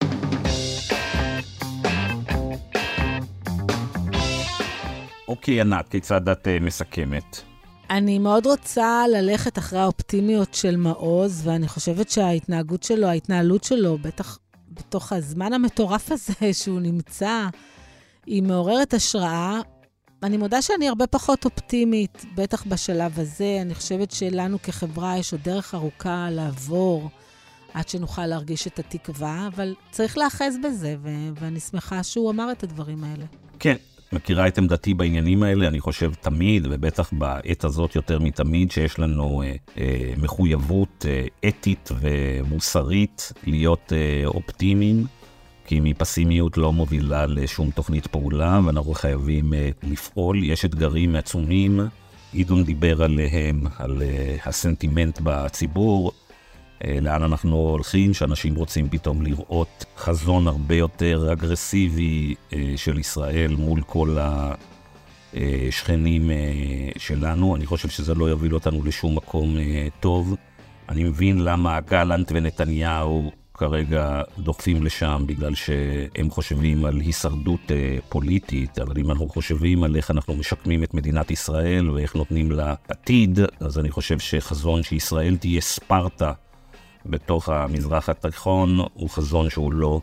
אוקיי, ענת, כיצד את מסכמת? אני מאוד רוצה ללכת אחרי האופטימיות של מעוז, ואני חושבת שההתנהגות שלו, ההתנהלות שלו, בטח בתוך הזמן המטורף הזה שהוא נמצא, היא מעוררת השראה. אני מודה שאני הרבה פחות אופטימית, בטח בשלב הזה. אני חושבת שלנו כחברה יש עוד דרך ארוכה לעבור, עד שנוכל להרגיש את התקווה, אבל צריך לאחז בזה, ואני שמחה שהוא אמר את הדברים האלה. כן. מכירה את עמדתי בעניינים האלה, אני חושב תמיד, ובטח בעת הזאת יותר מתמיד, שיש לנו מחויבות אתית ומוסרית להיות אופטימיים, כי מפסימיות לא מובילה לשום תוכנית פעולה, ואנחנו חייבים לפעול. יש אתגרים עצומים, גדעון דיבר עליהם, על הסנטימנט בציבור, לאן אנחנו הולכים, שאנשים רוצים פתאום לראות חזון הרבה יותר אגרסיבי של ישראל מול כל השכנים שלנו. אני חושב שזה לא יוביל אותנו לשום מקום טוב. אני מבין למה גלנט ונתניהו כרגע דוחפים לשם, בגלל שהם חושבים על הישרדות פוליטית, אבל אם אנחנו חושבים על איך אנחנו משקמים את מדינת ישראל ואיך נותנים לה עתיד, אז אני חושב שחזון שישראל תהיה ספרטה בתוך המזרח התיכון הוא חזון שהוא לא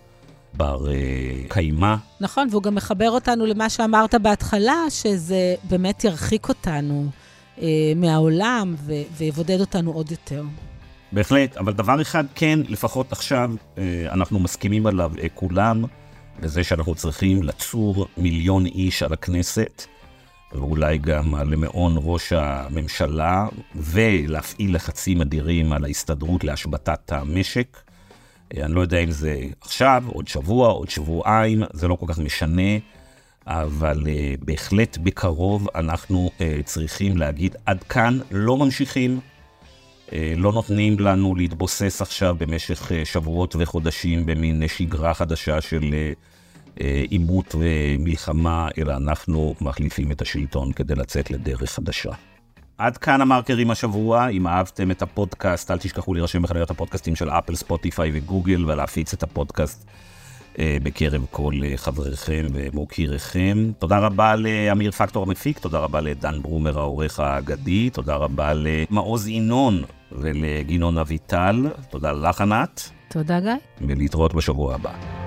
בר קיימה. נכון, והוא גם מחבר אותנו למה שאמרת בהתחלה, שזה באמת ירחיק אותנו מהעולם ויבודד אותנו עוד יותר. בהחלט, אבל דבר אחד כן, לפחות עכשיו, אנחנו מסכימים עליו כולם, וזה שאנחנו צריכים לצור 1,000,000 איש על הכנסת, ואולי גם על מעון ראש הממשלה, ולהפעיל לחצים אדירים על ההסתדרות להשבתת המשק. אני לא יודע אם זה עכשיו, עוד שבוע, עוד שבועיים, זה לא כל כך משנה, אבל בהחלט בקרוב אנחנו צריכים להגיד, עד כאן לא ממשיכים, לא נותנים לנו להתבוסס עכשיו במשך שבועות וחודשים במין שגרה חדשה של עימות ומלחמה, אלא אנחנו מחליפים את השלטון כדי לצאת לדרך חדשה. עד כאן המרקרים השבוע. אם אהבתם את הפודקאסט, אל תשכחו להירשם בחנויות הפודקאסטים של אפל, ספוטיפיי וגוגל, ולהפיץ את הפודקאסט בקרב כל חבריכם ומוקיריכם. תודה רבה לאמיר פקטור המפיק, תודה רבה לדן ברומר העורך האגדי, תודה רבה למעוז ינון ולגינון אביטל, תודה לך ענת. תודה גיא. ולהתראות בשבוע הבא.